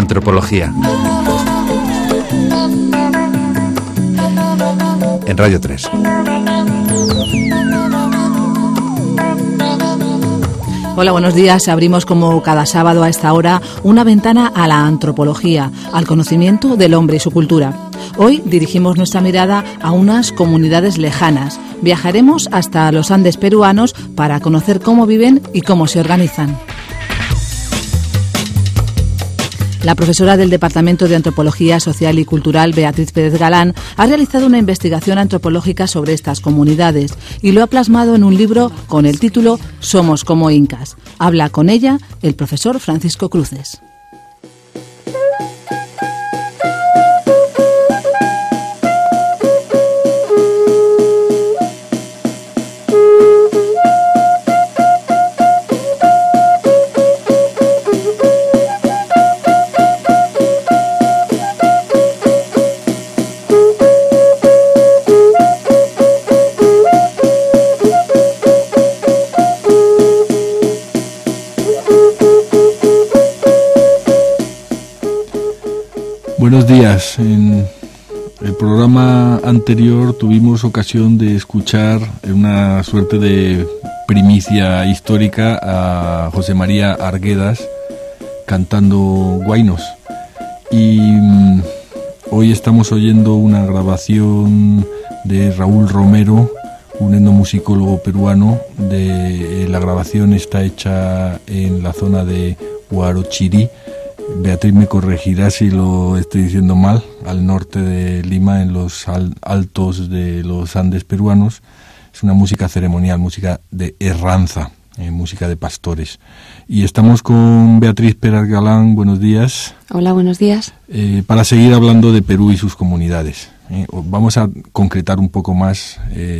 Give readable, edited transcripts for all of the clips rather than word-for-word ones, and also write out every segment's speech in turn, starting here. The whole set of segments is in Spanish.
Antropología. En Radio 3. Hola, buenos días. Abrimos como cada sábado a esta hora una ventana a la antropología, al conocimiento del hombre y su cultura. Hoy dirigimos nuestra mirada a unas comunidades lejanas. Viajaremos hasta los Andes peruanos para conocer cómo viven y cómo se organizan. La profesora del Departamento de Antropología Social y Cultural, Beatriz Pérez Galán, ha realizado una investigación antropológica sobre estas comunidades y lo ha plasmado en un libro con el título Somos como Incas. Habla con ella el profesor Francisco Cruces. Buenos días. En el programa anterior tuvimos ocasión de escuchar una suerte de primicia histórica a José María Arguedas cantando Huaynos. Y hoy estamos oyendo una grabación de Raúl Romero, un etnomusicólogo peruano. La grabación está hecha en la zona de Huarochirí. Beatriz me corregirá si lo estoy diciendo mal, al norte de Lima, en los altos de los Andes peruanos. Es una música ceremonial, música de herranza, música de pastores. Y estamos con Beatriz Pérez Galán. Buenos días. Hola, buenos días. Para seguir hablando de Perú y sus comunidades. Vamos a concretar un poco más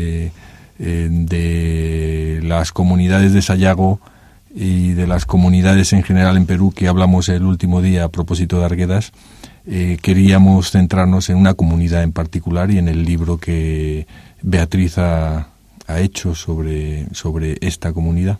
de las comunidades de Sayago y de las comunidades en general en Perú, que hablamos el último día a propósito de Arguedas. Queríamos centrarnos en una comunidad en particular y en el libro que Beatriz ha hecho sobre esta comunidad.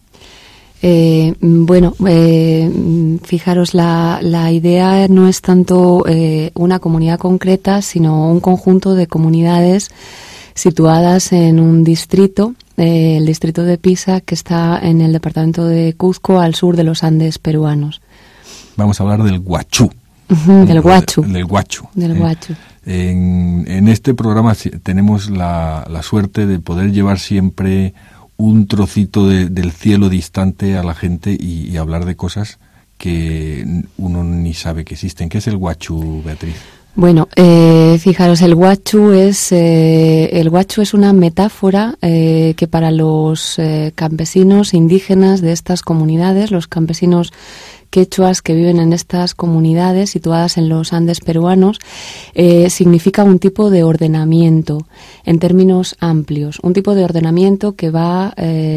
Fijaros, la idea no es tanto una comunidad concreta, sino un conjunto de comunidades situadas en un distrito, el distrito de Pisa, que está en el departamento de Cuzco, al sur de los Andes peruanos. Vamos a hablar del Huachú. Del Huachu. Del Huachu. Del Huachu. En este programa tenemos la suerte de poder llevar siempre un trocito del cielo distante a la gente y hablar de cosas que uno ni sabe que existen. ¿Qué es el Huachu, Beatriz? Bueno, fijaros, el Huachu es una metáfora que para los campesinos indígenas de estas comunidades, los campesinos quechuas que viven en estas comunidades situadas en los Andes peruanos, significa un tipo de ordenamiento en términos amplios, un tipo de ordenamiento que va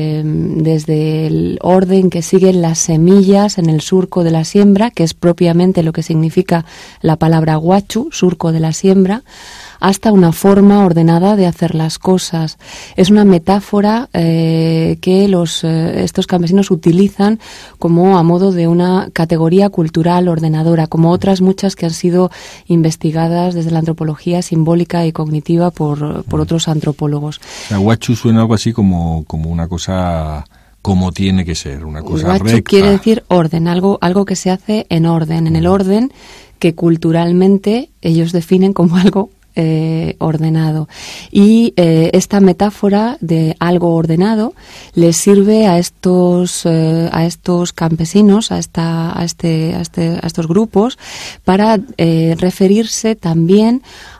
desde el orden que siguen las semillas en el surco de la siembra, que es propiamente lo que significa la palabra huachu, surco de la siembra, hasta una forma ordenada de hacer las cosas. Es una metáfora que estos campesinos utilizan como a modo de una categoría cultural ordenadora, como otras muchas que han sido investigadas desde la antropología simbólica y cognitiva por otros antropólogos. O sea, huachu suena algo así como una cosa como tiene que ser, una cosa huachu recta. Quiere decir orden, algo que se hace en orden, en el orden que culturalmente ellos definen como algo ordenado. Y esta metáfora de algo ordenado les sirve a estos campesinos, a estos grupos, para referirse también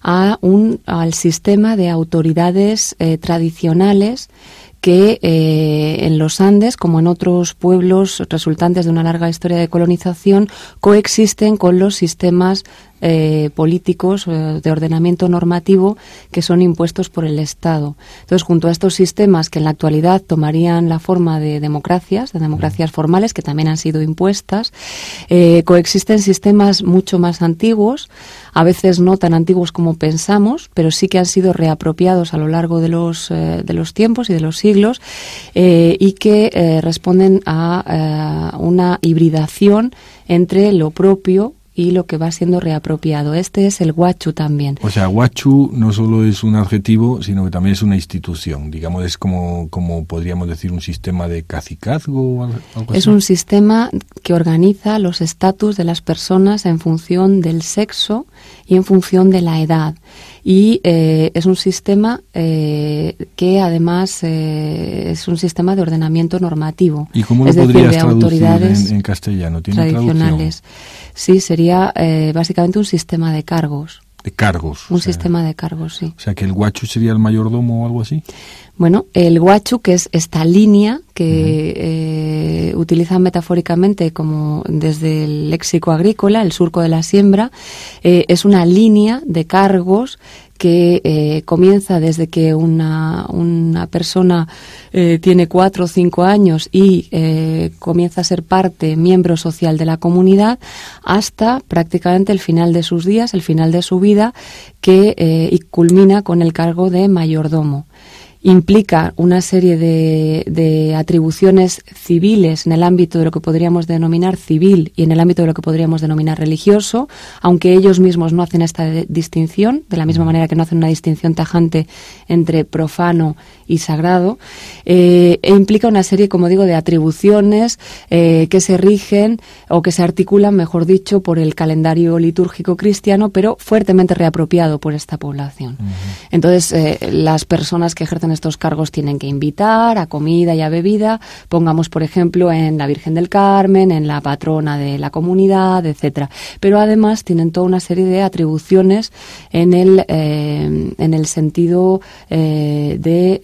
al sistema de autoridades tradicionales que en los Andes, como en otros pueblos resultantes de una larga historia de colonización, coexisten con los sistemas políticos de ordenamiento normativo que son impuestos por el Estado. Entonces, junto a estos sistemas que en la actualidad tomarían la forma de democracias formales que también han sido impuestas, coexisten sistemas mucho más antiguos, a veces no tan antiguos como pensamos, pero sí que han sido reapropiados a lo largo de los tiempos y de los siglos, y que responden a una hibridación entre lo propio y lo que va siendo reapropiado. Este es el Huachu también. O sea, Huachu no solo es un adjetivo, sino que también es una institución. Digamos, es como podríamos decir, un sistema de cacicazgo o algo así. Es un sistema que organiza los estatus de las personas en función del sexo y en función de la edad. Y es un sistema que además es un sistema de ordenamiento normativo. ¿Y cómo lo podrías traducir en castellano? ¿Tiene tradicionales? Traducción? Sí, sería básicamente un sistema de cargos. De cargos. Un sistema de cargos, sí. O sea, que el Huachu sería el mayordomo o algo así. Bueno, el Huachu, que es esta línea que utilizan metafóricamente como desde el léxico agrícola, el surco de la siembra, es una línea de cargos que comienza desde que una persona tiene 4 o 5 años y comienza a ser miembro social de la comunidad, hasta prácticamente el final de sus días, el final de su vida, y culmina con el cargo de mayordomo. Implica una serie de atribuciones civiles en el ámbito de lo que podríamos denominar civil y en el ámbito de lo que podríamos denominar religioso, aunque ellos mismos no hacen esta distinción, de la misma manera que no hacen una distinción tajante entre profano y sagrado, e implica una serie, como digo, de atribuciones que se rigen o que se articulan, mejor dicho, por el calendario litúrgico cristiano, pero fuertemente reapropiado por esta población. Entonces, las personas que ejercen estos cargos tienen que invitar a comida y a bebida, pongamos por ejemplo en la Virgen del Carmen, en la patrona de la comunidad, etcétera. Pero además tienen toda una serie de atribuciones en el sentido de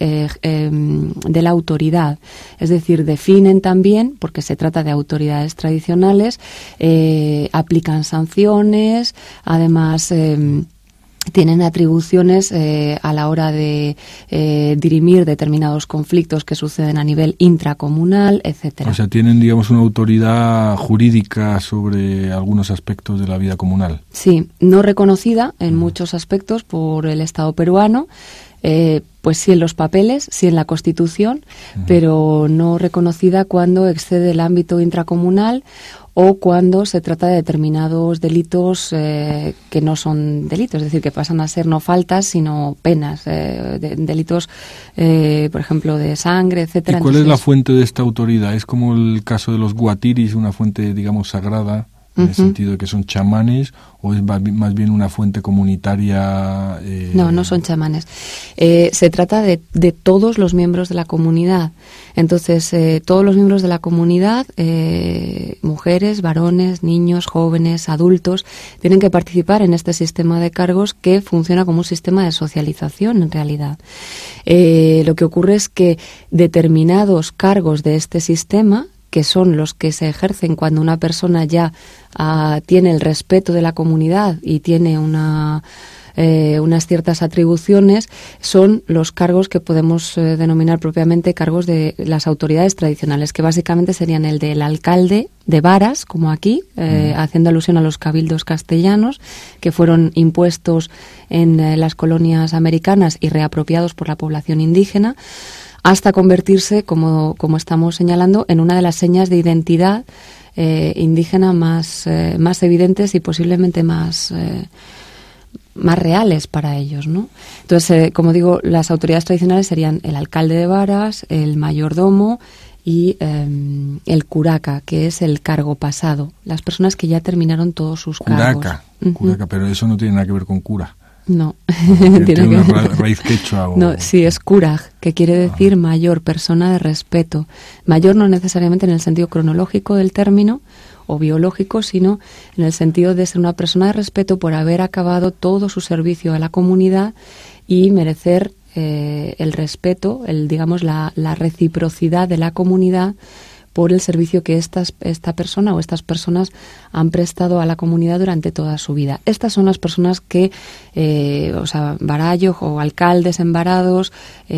la autoridad. Es decir, definen también, porque se trata de autoridades tradicionales, aplican sanciones, además tienen atribuciones a la hora de dirimir determinados conflictos que suceden a nivel intracomunal, etcétera. O sea, tienen, digamos, una autoridad jurídica sobre algunos aspectos de la vida comunal. Sí, no reconocida en muchos aspectos por el Estado peruano, pues sí en los papeles, sí en la Constitución, pero no reconocida cuando excede el ámbito intracomunal o cuando se trata de determinados delitos que no son delitos, es decir, que pasan a ser no faltas, sino penas, delitos, por ejemplo, de sangre, etcétera. ¿Y cuál es la fuente de esta autoridad? ¿Es como el caso de los guatiris, una fuente, digamos, sagrada, en el sentido de que son chamanes, o es más bien una fuente comunitaria? No son chamanes. Se trata de todos los miembros de la comunidad. Entonces, todos los miembros de la comunidad, mujeres, varones, niños, jóvenes, adultos, tienen que participar en este sistema de cargos que funciona como un sistema de socialización, en realidad. Lo que ocurre es que determinados cargos de este sistema, que son los que se ejercen cuando una persona ya tiene el respeto de la comunidad y tiene unas ciertas atribuciones, son los cargos que podemos denominar propiamente cargos de las autoridades tradicionales, que básicamente serían el del alcalde de varas, como aquí, haciendo alusión a los cabildos castellanos, que fueron impuestos en las colonias americanas y reapropiados por la población indígena, hasta convertirse, como estamos señalando, en una de las señas de identidad indígena más evidentes y posiblemente más reales para ellos, ¿no? Entonces, como digo, las autoridades tradicionales serían el alcalde de varas, el mayordomo y el curaca, que es el cargo pasado, las personas que ya terminaron todos sus cargos. Curaca, pero eso no tiene nada que ver con cura. No. Tiene una raíz quechua. No, sí, es curaj, que quiere decir mayor, persona de respeto. Mayor no necesariamente en el sentido cronológico del término o biológico, sino en el sentido de ser una persona de respeto por haber acabado todo su servicio a la comunidad y merecer el respeto, digamos la reciprocidad de la comunidad por el servicio que esta persona o estas personas han prestado a la comunidad durante toda su vida. Estas son las personas que, varallos o alcaldes envarados,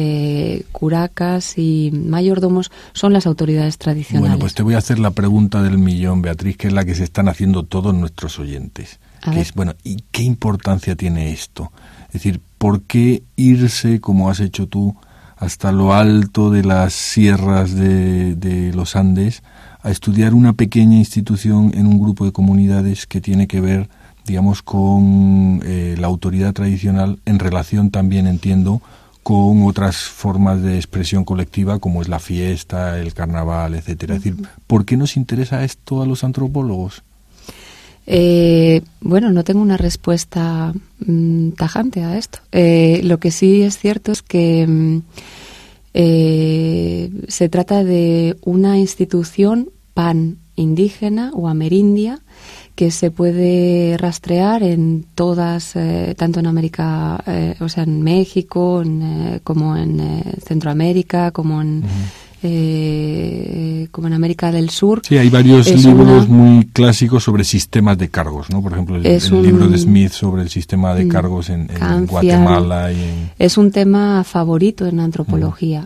curacas y mayordomos son las autoridades tradicionales. Bueno, pues te voy a hacer la pregunta del millón, Beatriz, que es la que se están haciendo todos nuestros oyentes. ¿Y qué importancia tiene esto? Es decir, ¿por qué irse, como has hecho tú, hasta lo alto de las sierras de los Andes, a estudiar una pequeña institución en un grupo de comunidades que tiene que ver, digamos, con la autoridad tradicional en relación también, entiendo, con otras formas de expresión colectiva como es la fiesta, el carnaval, etcétera. Es decir, ¿por qué nos interesa esto a los antropólogos? Bueno, no tengo una respuesta tajante a esto. Lo que sí es cierto es que se trata de una institución pan-indígena o amerindia que se puede rastrear en todas, tanto en América, o sea, en México, como en Centroamérica, como en América del Sur. Sí, hay varios libros muy clásicos sobre sistemas de cargos, ¿no? Por ejemplo, el libro de Smith sobre el sistema de cargos en Guatemala. Es un tema favorito en antropología.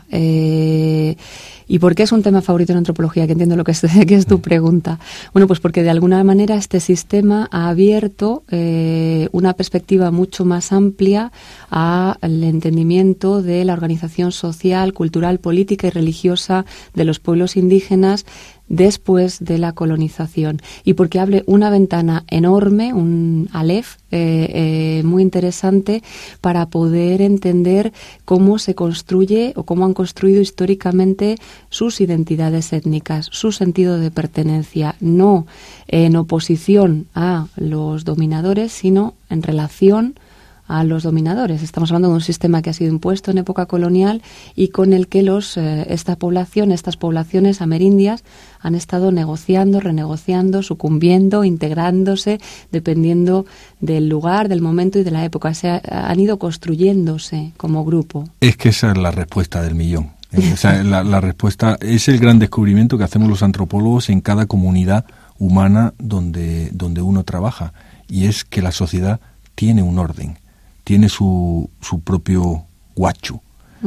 ¿Y por qué es un tema favorito en antropología? Que entiendo que es tu pregunta. Bueno, pues porque de alguna manera este sistema ha abierto una perspectiva mucho más amplia al entendimiento de la organización social, cultural, política y religiosa de los pueblos indígenas después de la colonización, y porque abre una ventana enorme, un Aleph muy interesante para poder entender cómo se construye o cómo han construido históricamente sus identidades étnicas, su sentido de pertenencia, no en oposición a los dominadores, sino en relación a los dominadores. Estamos hablando de un sistema que ha sido impuesto en época colonial y con el que estas poblaciones amerindias han estado negociando, renegociando, sucumbiendo, integrándose, dependiendo del lugar, del momento y de la época. Han ido construyéndose como grupo. Es que esa es la respuesta del millón. O sea, la respuesta es el gran descubrimiento que hacemos los antropólogos en cada comunidad humana donde uno trabaja, y es que la sociedad tiene un orden, tiene su propio guacho,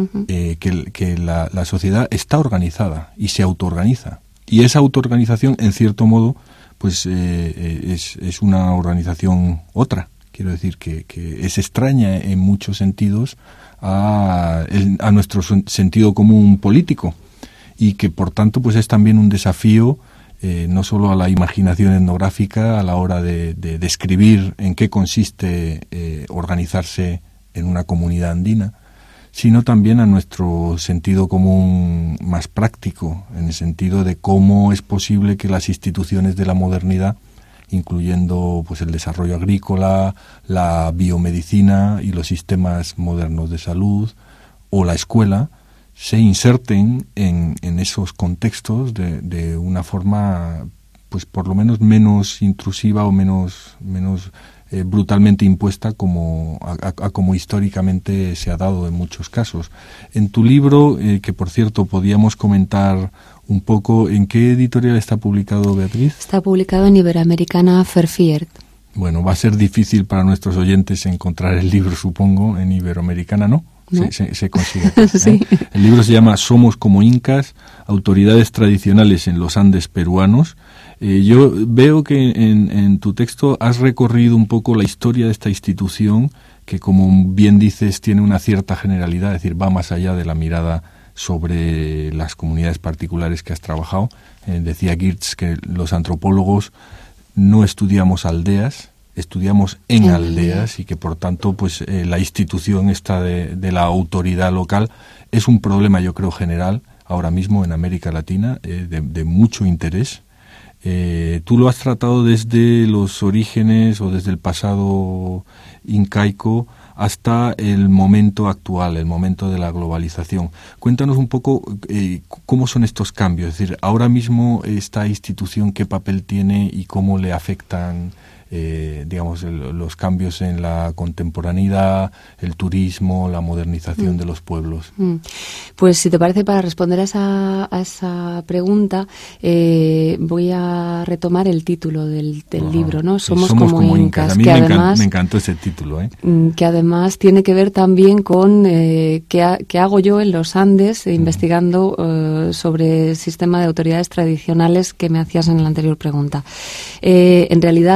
que la sociedad está organizada y se autoorganiza. Y esa autoorganización, en cierto modo, pues es una organización otra. Quiero decir que es extraña en muchos sentidos a nuestro sentido común político, y que por tanto pues es también un desafío no solo a la imaginación etnográfica a la hora de describir en qué consiste organizarse en una comunidad andina, sino también a nuestro sentido común más práctico, en el sentido de cómo es posible que las instituciones de la modernidad, incluyendo pues el desarrollo agrícola, la biomedicina y los sistemas modernos de salud o la escuela, se inserten en esos contextos de una forma, pues por lo menos menos intrusiva o menos brutalmente impuesta como históricamente se ha dado en muchos casos. En tu libro, que por cierto podíamos comentar un poco, ¿en qué editorial está publicado, Beatriz? Está publicado en Iberoamericana Verfiert. Bueno, va a ser difícil para nuestros oyentes encontrar el libro, supongo, en Iberoamericana, ¿no? ¿No? Se consigue. Sí. El libro se llama Somos como Incas, autoridades tradicionales en los Andes peruanos. Yo veo que en tu texto has recorrido un poco la historia de esta institución, que como bien dices tiene una cierta generalidad, es decir, va más allá de la mirada sobre las comunidades particulares que has trabajado. Decía Geertz que los antropólogos no estudiamos aldeas, estudiamos en aldeas, y que por tanto pues la institución esta de la autoridad local es un problema, yo creo, general ahora mismo en América Latina, de mucho interés. Tú lo has tratado desde los orígenes o desde el pasado incaico hasta el momento actual, el momento de la globalización. Cuéntanos un poco cómo son estos cambios, es decir, ahora mismo esta institución, qué papel tiene y cómo le afectan digamos, los cambios en la contemporaneidad, el turismo, la modernización de los pueblos. Pues si te parece, para responder a esa pregunta, voy a retomar el título del libro, ¿no? Somos como Incas. A mí me encantó ese título, que además tiene que ver también con qué hago yo en los Andes investigando sobre el sistema de autoridades tradicionales que me hacías en la anterior pregunta. En realidad, el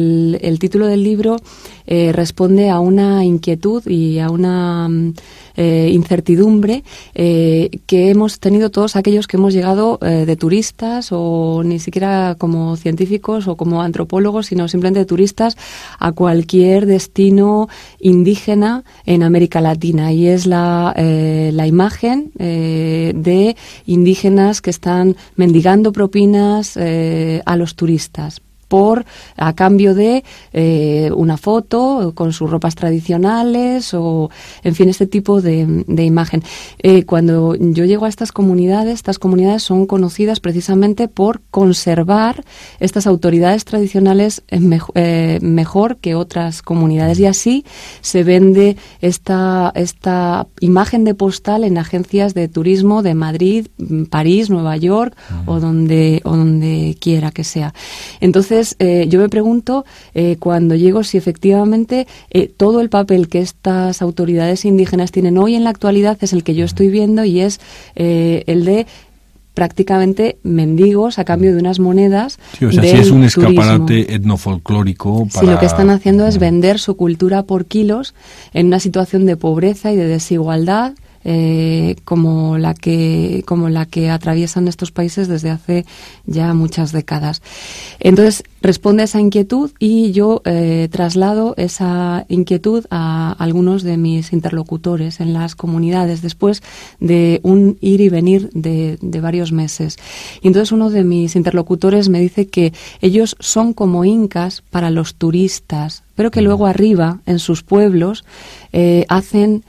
el título del libro responde a una inquietud y a una incertidumbre que hemos tenido todos aquellos que hemos llegado de turistas, o ni siquiera como científicos o como antropólogos, sino simplemente de turistas a cualquier destino indígena en América Latina, y es la imagen de indígenas que están mendigando propinas a los turistas a cambio de una foto con sus ropas tradicionales, o en fin, este tipo de imagen. Cuando yo llego a estas comunidades son conocidas precisamente por conservar estas autoridades tradicionales mejor que otras comunidades, y así se vende esta imagen de postal en agencias de turismo de Madrid, París, Nueva York o donde quiera que sea. Entonces, yo me pregunto cuando llego si efectivamente todo el papel que estas autoridades indígenas tienen hoy en la actualidad es el que yo estoy viendo, y es el de prácticamente mendigos a cambio de unas monedas. Sí, o sea, si es un escaparate etnofolclórico para... Sí, lo que están haciendo es vender su cultura por kilos en una situación de pobreza y de desigualdad como la que atraviesan estos países desde hace ya muchas décadas. Entonces, responde a esa inquietud, y yo traslado esa inquietud a algunos de mis interlocutores en las comunidades después de un ir y venir de varios meses. Y entonces uno de mis interlocutores me dice que ellos son como incas para los turistas, pero que luego arriba, en sus pueblos, hacen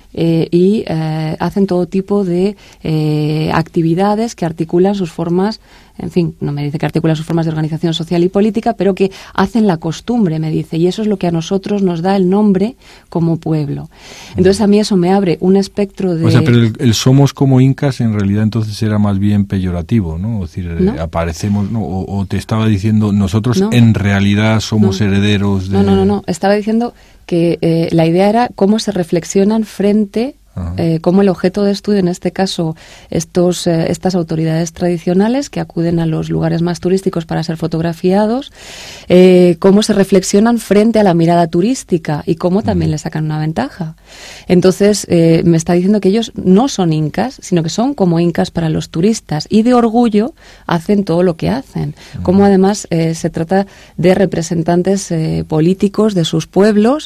todo tipo de actividades que articulan sus formas. En fin, no me dice que articula sus formas de organización social y política, pero que hacen la costumbre, me dice, y eso es lo que a nosotros nos da el nombre como pueblo. Entonces a mí eso me abre un espectro de... O sea, pero el somos como incas en realidad entonces era más bien peyorativo, ¿no? Es decir, ¿no? Aparecemos, ¿no? O te estaba diciendo, nosotros en realidad somos herederos de... No, estaba diciendo que la idea era cómo se reflexionan frente... como el objeto de estudio, en este caso estas autoridades tradicionales que acuden a los lugares más turísticos para ser fotografiados, cómo se reflexionan frente a la mirada turística y cómo también le sacan una ventaja. Entonces me está diciendo que ellos no son incas, sino que son como incas para los turistas, y de orgullo hacen todo lo que hacen. Como además se trata de representantes políticos de sus pueblos,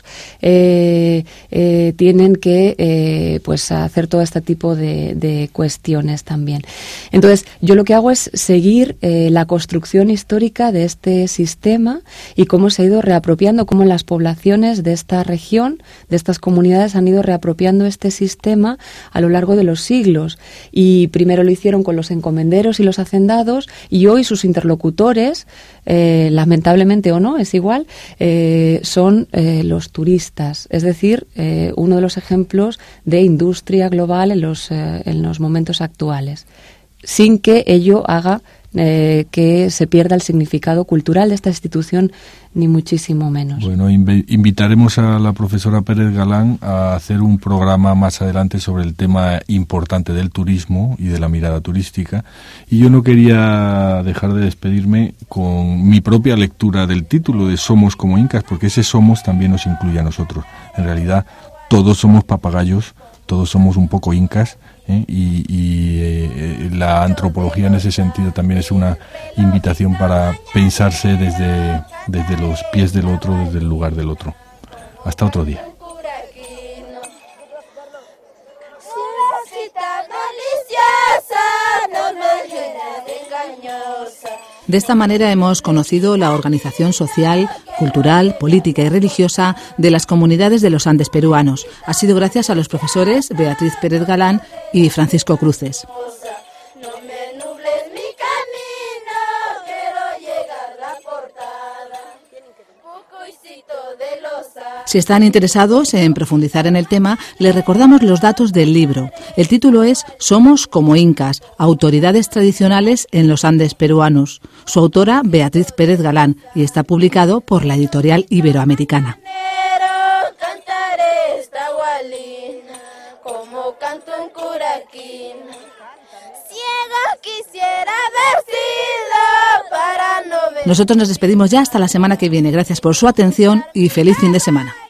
tienen que pues hacer todo este tipo de cuestiones también. Entonces, yo lo que hago es seguir la construcción histórica de este sistema y cómo se ha ido reapropiando, cómo las poblaciones de esta región, de estas comunidades, han ido reapropiando este sistema a lo largo de los siglos. Y primero lo hicieron con los encomenderos y los hacendados, y hoy sus interlocutores, lamentablemente o no, es igual, son los turistas. Es decir, uno de los ejemplos de industria global en los momentos actuales, sin que ello haga que se pierda el significado cultural de esta institución, ni muchísimo menos. Bueno, invitaremos a la profesora Pérez Galán a hacer un programa más adelante sobre el tema importante del turismo y de la mirada turística, y yo no quería dejar de despedirme con mi propia lectura del título de Somos como Incas, porque ese somos también nos incluye a nosotros. En realidad todos somos papagayos, todos somos un poco incas, y la antropología en ese sentido también es una invitación para pensarse desde los pies del otro, desde el lugar del otro. Hasta otro día. De esta manera hemos conocido la organización social, cultural, política y religiosa de las comunidades de los Andes peruanos. Ha sido gracias a los profesores Beatriz Pérez Galán y Francisco Cruces. Si están interesados en profundizar en el tema, les recordamos los datos del libro. El título es Somos como Incas, autoridades tradicionales en los Andes peruanos. Su autora, Beatriz Pérez Galán, y está publicado por la editorial Iberoamericana. Como canto en Curaquín, ciega quisiera haber sido para Nosotros nos despedimos ya hasta la semana que viene. Gracias por su atención y feliz fin de semana.